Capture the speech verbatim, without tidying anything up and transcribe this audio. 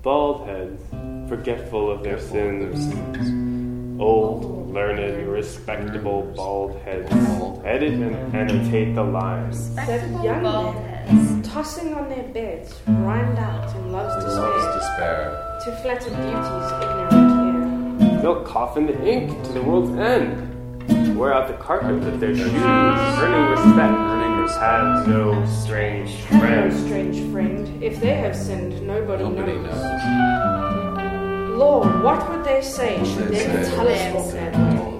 bald heads, forgetful of their sins. Old, learned, respectable bald heads edit and annotate the lines. That young men, tossing on their beds, rhymed out in love's despair, Love's despair. to flatter beauty's ignorant ear. They'll coffin the ink to the world's end, wear out the carpet with their shoes, earning respect, Earning respect. have no strange Have no friends. strange friend, if they have sinned, nobody, Nobody knows. knows. Lord, what would they say What should would they they say? tell us walk that way?